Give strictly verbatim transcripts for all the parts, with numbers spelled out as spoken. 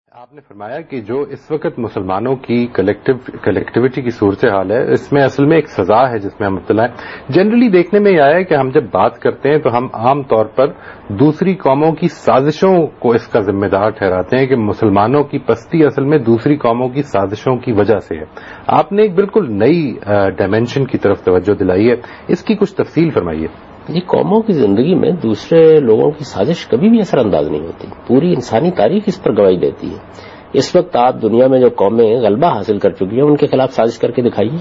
آپ نے فرمایا کہ جو اس وقت مسلمانوں کی کلیکٹو کلیکٹیوٹی کی صورتحال ہے اس میں اصل میں ایک سزا ہے جس میں ہم مبتلا ہیں. جنرلی دیکھنے میں یہ آیا ہے کہ ہم جب بات کرتے ہیں تو ہم عام طور پر دوسری قوموں کی سازشوں کو اس کا ذمہ دار ٹھہراتے ہیں کہ مسلمانوں کی پستی اصل میں دوسری قوموں کی سازشوں کی وجہ سے ہے. آپ نے ایک بالکل نئی ڈائمینشن کی طرف توجہ دلائی ہے, اس کی کچھ تفصیل فرمائیے. یہ قوموں کی زندگی میں دوسرے لوگوں کی سازش کبھی بھی اثر انداز نہیں ہوتی. پوری انسانی تاریخ اس پر گواہی دیتی ہے. اس وقت آپ دنیا میں جو قومیں غلبہ حاصل کر چکی ہیں ان کے خلاف سازش کر کے دکھائیے.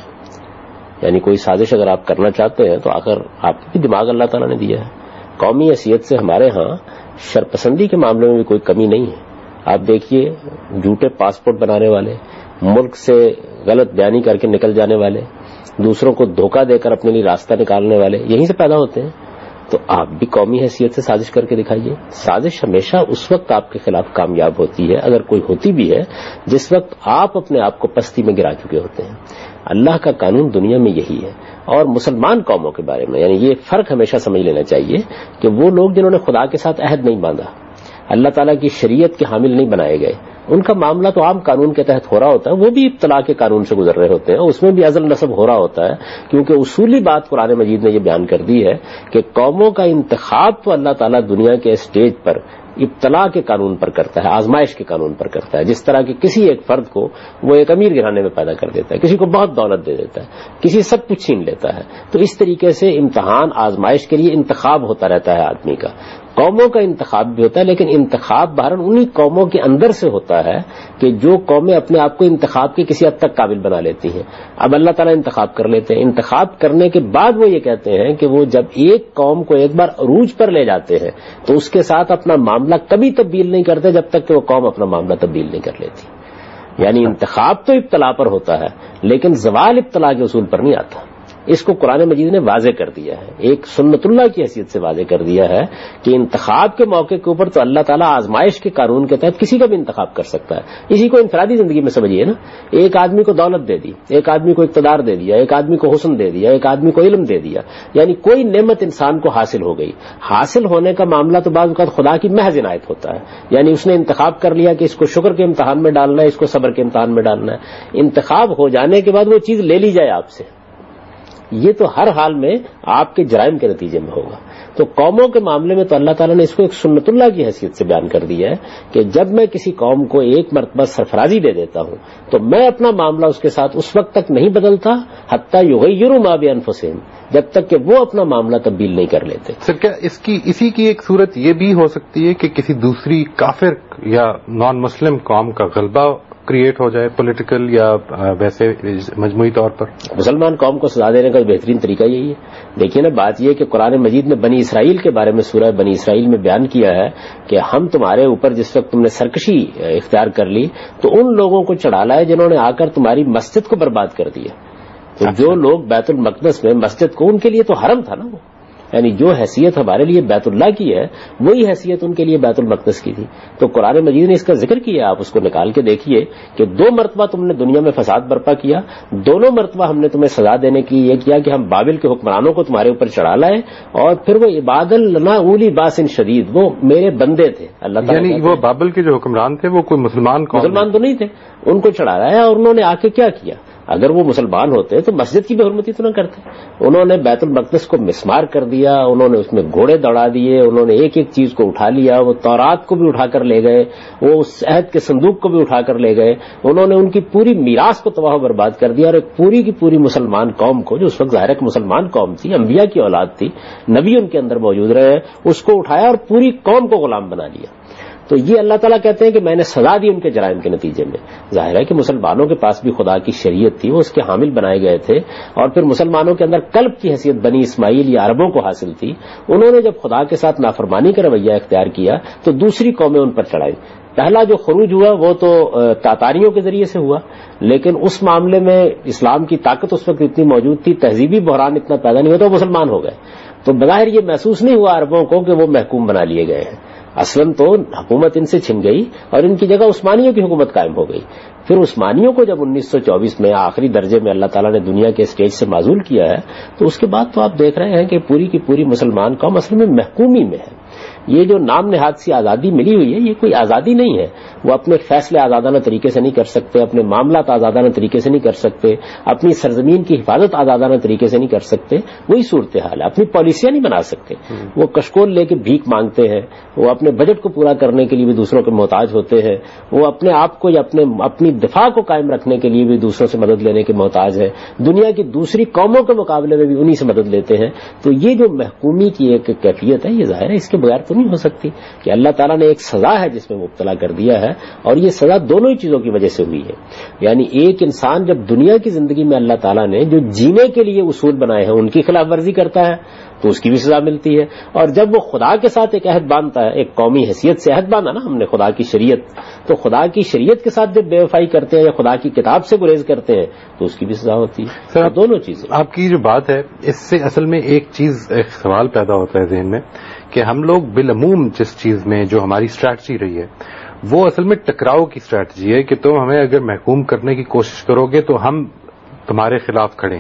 یعنی کوئی سازش اگر آپ کرنا چاہتے ہیں تو آخر آپ کو بھی دماغ اللہ تعالیٰ نے دیا ہے. قومی حیثیت سے ہمارے ہاں شرپسندی کے معاملے میں بھی کوئی کمی نہیں ہے. آپ دیکھیے جھوٹے پاسپورٹ بنانے والے, ملک سے غلط بیانی کر کے نکل جانے والے, دوسروں کو دھوکہ دے کر اپنے لیے راستہ نکالنے والے یہیں سے پیدا ہوتے ہیں. تو آپ بھی قومی حیثیت سے سازش کر کے دکھائیے. سازش ہمیشہ اس وقت آپ کے خلاف کامیاب ہوتی ہے, اگر کوئی ہوتی بھی ہے, جس وقت آپ اپنے آپ کو پستی میں گرا چکے ہوتے ہیں. اللہ کا قانون دنیا میں یہی ہے. اور مسلمان قوموں کے بارے میں یعنی یہ فرق ہمیشہ سمجھ لینا چاہیے کہ وہ لوگ جنہوں نے خدا کے ساتھ عہد نہیں باندھا, اللہ تعالیٰ کی شریعت کے حامل نہیں بنائے گئے, ان کا معاملہ تو عام قانون کے تحت ہو رہا ہوتا ہے. وہ بھی ابتلا کے قانون سے گزر رہے ہوتے ہیں, اس میں بھی ازل نسب ہو رہا ہوتا ہے, کیونکہ اصولی بات قرآن مجید نے یہ بیان کر دی ہے کہ قوموں کا انتخاب تو اللہ تعالیٰ دنیا کے اسٹیج پر ابتلا کے قانون پر کرتا ہے, آزمائش کے قانون پر کرتا ہے. جس طرح کہ کسی ایک فرد کو وہ ایک امیر گھرانے میں پیدا کر دیتا ہے, کسی کو بہت دولت دے دیتا ہے, کسی سب کچھ چھین لیتا ہے. تو اس طریقے سے امتحان آزمائش کے لیے انتخاب ہوتا رہتا ہے آدمی کا. قوموں کا انتخاب بھی ہوتا ہے, لیکن انتخاب بہرحال انہی قوموں کے اندر سے ہوتا ہے کہ جو قومیں اپنے آپ کو انتخاب کے کسی حد تک قابل بنا لیتی ہیں. اب اللہ تعالیٰ انتخاب کر لیتے ہیں. انتخاب کرنے کے بعد وہ یہ کہتے ہیں کہ وہ جب ایک قوم کو ایک بار عروج پر لے جاتے ہیں تو اس کے ساتھ اپنا معاملہ کبھی تبدیل نہیں کرتے جب تک کہ وہ قوم اپنا معاملہ تبدیل نہیں کر لیتی. یعنی انتخاب تو ابتلا پر ہوتا ہے لیکن زوال ابتلا کے اصول پر نہیں آتا. اس کو قرآن مجید نے واضح کر دیا ہے, ایک سنت اللہ کی حیثیت سے واضح کر دیا ہے کہ انتخاب کے موقع کے اوپر تو اللہ تعالیٰ آزمائش کے قانون کے تحت کسی کا بھی انتخاب کر سکتا ہے. اسی کو انفرادی زندگی میں سمجھیے نا, ایک آدمی کو دولت دے دی, ایک آدمی کو اقتدار دے دیا, ایک آدمی کو حسن دے دیا, ایک آدمی کو علم دے دیا, یعنی کوئی نعمت انسان کو حاصل ہو گئی. حاصل ہونے کا معاملہ تو بعض اوقات خدا کی محض عنایت ہوتا ہے. یعنی اس نے انتخاب کر لیا کہ اس کو شکر کے امتحان میں ڈالنا ہے, اس کو صبر کے امتحان میں ڈالنا ہے. انتخاب ہو جانے کے بعد وہ چیز لے لی جائے آپ سے, یہ تو ہر حال میں آپ کے جرائم کے نتیجے میں ہوگا. تو قوموں کے معاملے میں تو اللہ تعالیٰ نے اس کو ایک سنت اللہ کی حیثیت سے بیان کر دیا ہے کہ جب میں کسی قوم کو ایک مرتبہ سرفرازی دے دیتا ہوں تو میں اپنا معاملہ اس کے ساتھ اس وقت تک نہیں بدلتا حتی یغیروا ما بانفسہم, جب تک کہ وہ اپنا معاملہ تبدیل نہیں کر لیتے. سر کیا اس کی اسی کی ایک صورت یہ بھی ہو سکتی ہے کہ کسی دوسری کافر یا نان مسلم قوم کا غلبہ کریٹ ہو جائے پولیٹیکل یا ویسے مجموعی طور پر؟ مسلمان قوم کو سزا دینے کا بہترین طریقہ یہی ہے. دیکھیے نا, بات یہ کہ قرآن مجید نے بنی اسرائیل کے بارے میں سورہ بنی اسرائیل میں بیان کیا ہے کہ ہم تمہارے اوپر جس وقت تم نے سرکشی اختیار کر لی تو ان لوگوں کو چڑھا لائے جنہوں نے آ کر تمہاری مسجد کو برباد کر دیا. تو جو لوگ بیت المقدس میں مسجد کو, ان کے لیے تو حرم تھا نا وہ, یعنی جو حیثیت ہمارے لیے بیت اللہ کی ہے وہی حیثیت ان کے لیے بیت المقدس کی تھی. تو قرآن مجید نے اس کا ذکر کیا, آپ اس کو نکال کے دیکھیے کہ دو مرتبہ تم نے دنیا میں فساد برپا کیا, دونوں مرتبہ ہم نے تمہیں سزا دینے کی یہ کیا کہ ہم بابل کے حکمرانوں کو تمہارے اوپر چڑھا لائے, اور پھر وہ عباد لنا اولی باس شدید, وہ میرے بندے تھے. اللہ تعالیٰ یعنی وہ بابل کے جو حکمران تھے وہ کوئی مسلمان مسلمان تو نہیں تھے, ان کو چڑھا لایا اور انہوں نے آ کے کیا کیا. اگر وہ مسلمان ہوتے تو مسجد کی بے حرمتی تو نہ کرتے. انہوں نے بیت المقدس کو مسمار کر دیا, انہوں نے اس میں گھوڑے دوڑا دیے, انہوں نے ایک ایک چیز کو اٹھا لیا, وہ تورات کو بھی اٹھا کر لے گئے, وہ اس عہد کے صندوق کو بھی اٹھا کر لے گئے, انہوں نے ان کی پوری میراث کو تباہ و برباد کر دیا, اور ایک پوری کی پوری مسلمان قوم کو, جو اس وقت ظاہر مسلمان قوم تھی, انبیاء کی اولاد تھی, نبی ان کے اندر موجود رہے, اس کو اٹھایا اور پوری قوم کو غلام بنا لیا. تو یہ اللہ تعالیٰ کہتے ہیں کہ میں نے سزا دی ان کے جرائم کے نتیجے میں. ظاہر ہے کہ مسلمانوں کے پاس بھی خدا کی شریعت تھی, وہ اس کے حامل بنائے گئے تھے, اور پھر مسلمانوں کے اندر قلب کی حیثیت بنی اسماعیل یا عربوں کو حاصل تھی. انہوں نے جب خدا کے ساتھ نافرمانی کا رویہ اختیار کیا تو دوسری قومیں ان پر چڑھائی. پہلا جو خروج ہوا وہ تو تاتاریوں کے ذریعے سے ہوا, لیکن اس معاملے میں اسلام کی طاقت اس وقت اتنی موجود تھی, تہذیبی بحران اتنا پیدا نہیں ہوا تو وہ مسلمان ہو گئے. تو بظاہر یہ محسوس نہیں ہوا عربوں کو کہ وہ محکوم بنا لیے گئے ہیں. اصلاً تو حکومت ان سے چھن گئی اور ان کی جگہ عثمانیوں کی حکومت قائم ہو گئی. پھر عثمانیوں کو جب انیس سو چوبیس میں آخری درجے میں اللہ تعالیٰ نے دنیا کے اسٹیج سے معزول کیا ہے تو اس کے بعد تو آپ دیکھ رہے ہیں کہ پوری کی پوری مسلمان قوم اصل میں محکومی میں ہے. یہ جو نام نہاد سی آزادی ملی ہوئی ہے یہ کوئی آزادی نہیں ہے. وہ اپنے فیصلے آزادانہ طریقے سے نہیں کر سکتے, اپنے معاملات آزادانہ طریقے سے نہیں کر سکتے, اپنی سرزمین کی حفاظت آزادانہ طریقے سے نہیں کر سکتے. وہی صورتحال ہے. اپنی پالیسیاں نہیں بنا سکتے. وہ کشکول لے کے بھیک مانگتے ہیں, وہ اپنے بجٹ کو پورا کرنے کے لیے بھی دوسروں کے محتاج ہوتے ہیں, وہ اپنے آپ کو یا اپنے اپنی دفاع کو قائم رکھنے کے لیے بھی دوسروں سے مدد لینے کے محتاج ہے, دنیا کی دوسری قوموں کے مقابلے میں بھی انہی سے مدد لیتے ہیں. تو یہ جو محکومی کی ایک کیفیت ہے یہ ظاہر ہے اس کے بغیر تو نہیں ہو سکتی کہ اللہ تعالیٰ نے ایک سزا ہے جس میں مبتلا کر دیا ہے, اور یہ سزا دونوں ہی چیزوں کی وجہ سے ہوئی ہے. یعنی ایک انسان جب دنیا کی زندگی میں اللہ تعالیٰ نے جو جینے کے لیے اصول بنائے ہیں ان کی خلاف ورزی کرتا ہے تو اس کی بھی سزا ملتی ہے, اور جب وہ خدا کے ساتھ ایک عہد باندھتا ہے, ایک قومی حیثیت سے عہد باندھا نا ہم نے خدا کی شریعت, تو خدا کی شریعت کے ساتھ جب بے وفائی کرتے ہیں یا خدا کی کتاب سے گریز کرتے ہیں تو اس کی بھی سزا ہوتی ہے. سر دونوں چیزیں. آپ کی جو بات ہے اس سے اصل میں ایک چیز ایک سوال پیدا ہوتا ہے ذہن میں کہ ہم لوگ بالعموم جس چیز میں جو ہماری اسٹریٹجی رہی ہے وہ اصل میں ٹکراؤ کی اسٹریٹجی ہے کہ تم ہمیں اگر محکوم کرنے کی کوشش کرو گے تو ہم تمہارے خلاف کھڑے ہیں.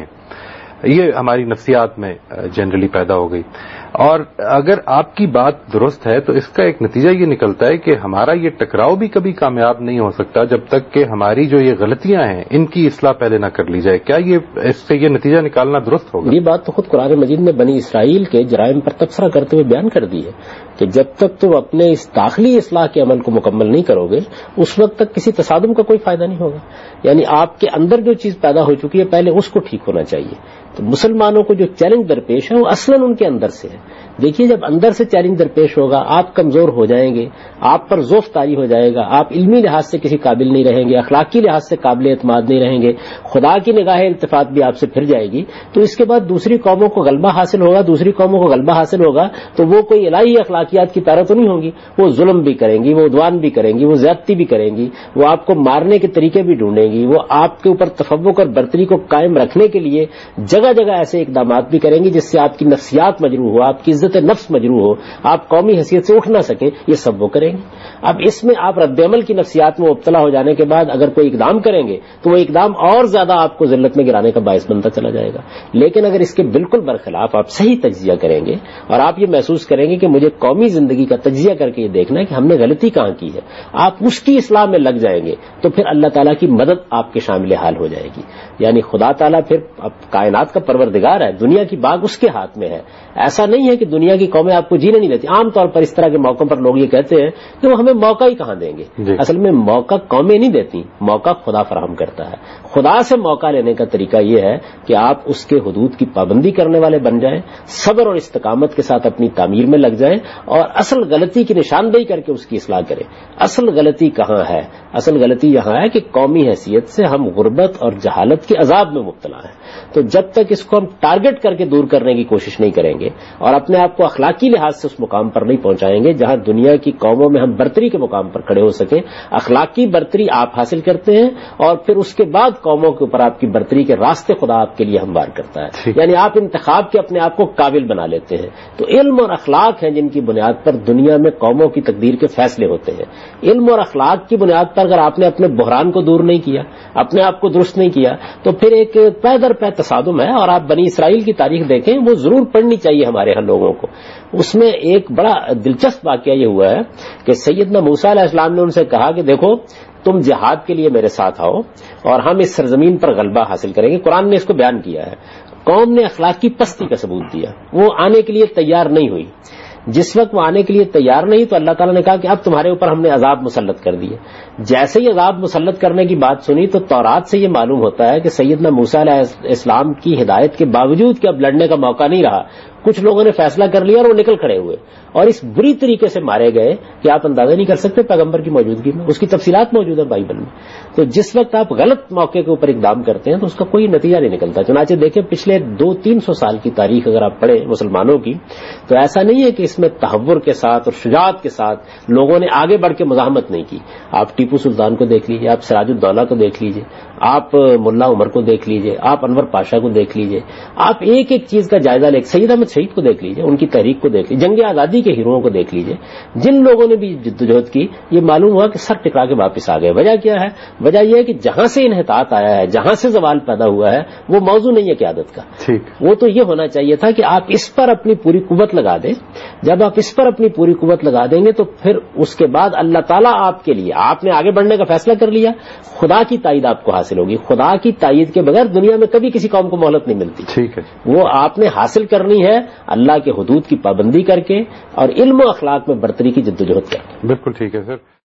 یہ ہماری نفسیات میں جنرلی پیدا ہو گئی, اور اگر آپ کی بات درست ہے تو اس کا ایک نتیجہ یہ نکلتا ہے کہ ہمارا یہ ٹکراؤ بھی کبھی کامیاب نہیں ہو سکتا جب تک کہ ہماری جو یہ غلطیاں ہیں ان کی اصلاح پہلے نہ کر لی جائے. کیا یہ اس سے یہ نتیجہ نکالنا درست ہوگا؟ یہ بات تو خود قرآن مجید نے بنی اسرائیل کے جرائم پر تبصرہ کرتے ہوئے بیان کر دی ہے کہ جب تک تم اپنے اس داخلی اصلاح کے عمل کو مکمل نہیں کرو گے اس وقت تک کسی تصادم کا کوئی فائدہ نہیں ہوگا. یعنی آپ کے اندر جو چیز پیدا ہو چکی ہے پہلے اس کو ٹھیک ہونا چاہیے. تو مسلمانوں کو جو چیلنج درپیش ہے وہ اصلاً ان کے اندر سے ہے. دیکھیے جب اندر سے چیلنج درپیش ہوگا آپ کمزور ہو جائیں گے, آپ پر ذوف طاری ہو جائے گا, آپ علمی لحاظ سے کسی قابل نہیں رہیں گے, اخلاقی لحاظ سے قابل اعتماد نہیں رہیں گے, خدا کی نگاہ التفات بھی آپ سے پھر جائے گی, تو اس کے بعد دوسری قوموں کو غلبہ حاصل ہوگا دوسری قوموں کو غلبہ حاصل ہوگا تو وہ کوئی الہی اخلاقیات کی پیرو تو نہیں ہوگی, وہ ظلم بھی کریں گی, وہ عدوان بھی کریں گی, وہ زیادتی بھی کریں گی, وہ آپ کو مارنے کے طریقے بھی ڈھونڈیں گی, وہ آپ کے اوپر تفوق اور برتری کو قائم رکھنے کے لیے جگہ جگہ ایسے اقدامات بھی کریں گی جس سے آپ کی نفسیات مجروح ہو, آپ کی عزت نفس مجروح ہو, آپ قومی حیثیت سے اٹھ نہ سکیں. یہ سب وہ کریں گے. اب اس میں آپ رد عمل کی نفسیات میں مبتلا ہو جانے کے بعد اگر کوئی اقدام کریں گے تو وہ اقدام اور زیادہ آپ کو ذلت میں گرانے کا باعث بنتا چلا جائے گا. لیکن اگر اس کے بالکل برخلاف آپ صحیح تجزیہ کریں گے اور آپ یہ محسوس کریں گے کہ مجھے قومی زندگی کا تجزیہ کر کے یہ دیکھنا ہے کہ ہم نے غلطی کہاں کی ہے, آپ اس کی اصلاح میں لگ جائیں گے تو پھر اللہ تعالیٰ کی مدد آپ کے شامل حال ہو جائے گی. یعنی خدا تعالیٰ پھر اب کائنات کا پروردگار ہے, دنیا کی باغ اس کے ہاتھ میں ہے. ایسا نہیں ہے کہ دنیا کی قومیں آپ کو جینے نہیں دیتی. عام طور پر اس طرح کے موقعوں پر لوگ یہ کہتے ہیں کہ وہ ہمیں موقع ہی کہاں دیں گے. جی. اصل میں موقع قومیں نہیں دیتی, موقع خدا فراہم کرتا ہے. خدا سے موقع لینے کا طریقہ یہ ہے کہ آپ اس کے حدود کی پابندی کرنے والے بن جائیں, صبر اور استقامت کے ساتھ اپنی تعمیر میں لگ جائیں اور اصل غلطی کی نشاندہی کر کے اس کی اصلاح کریں. اصل غلطی کہاں ہے؟ اصل غلطی یہاں ہے کہ قومی حیثیت سے ہم غربت اور جہالت کے عذاب میں مبتلا ہیں. تو جب تک اس کو ہم ٹارگٹ کر کے دور کرنے کی کوشش نہیں کریں گے اور اپنے آپ کو اخلاقی لحاظ سے اس مقام پر نہیں پہنچائیں گے جہاں دنیا کی قوموں میں ہم برتری کے مقام پر کھڑے ہو سکیں, اخلاقی برتری آپ حاصل کرتے ہیں اور پھر اس کے بعد قوموں کے اوپر آپ کی برتری کے راستے خدا آپ کے لیے ہموار کرتا ہے. یعنی آپ انتخاب کے اپنے آپ کو قابل بنا لیتے ہیں. تو علم اور اخلاق ہیں جن کی بنیاد پر دنیا میں قوموں کی تقدیر کے فیصلے ہوتے ہیں. علم اور اخلاق کی بنیاد پر اگر آپ نے اپنے بحران کو دور نہیں کیا, اپنے آپ کو درست نہیں کیا, تو پھر ایک پے در پے تصادم ہے. اور آپ بنی اسرائیل کی تاریخ دیکھیں, وہ ضرور پڑھنی چاہیے ہمارے ہاں لوگوں کو. اس میں ایک بڑا دلچسپ واقعہ یہ ہوا ہے کہ سیدنا موسیٰ علیہ السلام نے ان سے کہا کہ دیکھو تم جہاد کے لیے میرے ساتھ آؤ اور ہم اس سرزمین پر غلبہ حاصل کریں گے. قرآن نے اس کو بیان کیا ہے. قوم نے اخلاقی پستی کا ثبوت دیا, وہ آنے کے لیے تیار نہیں ہوئی. جس وقت وہ آنے کے لیے تیار نہیں تو اللہ تعالیٰ نے کہا کہ اب تمہارے اوپر ہم نے عذاب مسلط کر دیے. جیسے ہی عذاب مسلط کرنے کی بات سنی تو تورات سے یہ معلوم ہوتا ہے کہ سیدنا موسیٰ علیہ السلام کی ہدایت کے باوجود کہ اب لڑنے کا موقع نہیں رہا, کچھ لوگوں نے فیصلہ کر لیا اور وہ نکل کھڑے ہوئے اور اس بری طریقے سے مارے گئے کہ آپ اندازہ نہیں کر سکتے پیغمبر کی موجودگی میں. اس کی تفصیلات موجود ہیں بائبل میں. تو جس وقت آپ غلط موقع کے اوپر اقدام کرتے ہیں تو اس کا کوئی نتیجہ نہیں نکلتا. چنانچہ دیکھیں پچھلے دو تین سو سال کی تاریخ اگر آپ پڑھیں مسلمانوں کی تو ایسا نہیں ہے کہ اس میں تحور کے ساتھ اور شجاعت کے ساتھ لوگوں نے آگے بڑھ کے مزاحمت نہیں کی. آپ ٹیپو سلطان کو دیکھ لیجیے, آپ سراج الدولہ کو دیکھ لیجیے, آپ ملا عمر کو دیکھ لیجئے، آپ انور پاشا کو دیکھ لیجئے، آپ ایک ایک چیز کا جائزہ لے، سید احمد شہید کو دیکھ لیجئے، ان کی تحریک کو دیکھ لیجئے، جنگ آزادی کے ہیروؤں کو دیکھ لیجئے، جن لوگوں نے بھی جدوجہد کی، یہ معلوم ہوا کہ سر ٹکرا کے واپس آ گئے۔ وجہ کیا ہے؟ وجہ یہ ہے کہ جہاں سے انحطاط آیا ہے، جہاں سے زوال پیدا ہوا ہے، وہ موضوع نہیں ہے قیادت کا، وہ تو یہ ہونا چاہیے تھا کہ آپ اس پر اپنی پوری قوت لگا دیں۔ جب آپ اس پر اپنی پوری قوت لگا دیں گے تو پھر اس کے بعد اللہ تعالیٰ آپ کے لیے، آپ نے آگے بڑھنے کا فیصلہ کر لیا، خدا کی تائید آپ کو حاصل ہوگی۔ خدا کی تائید کے بغیر دنیا میں کبھی کسی قوم کو مہلت نہیں ملتی، ٹھیک ہے، وہ آپ نے حاصل کرنی ہے اللہ کے حدود کی پابندی کر کے اور علم و اخلاق میں برتری کی جدوجہد کر کے۔ بالکل ٹھیک ہے سر۔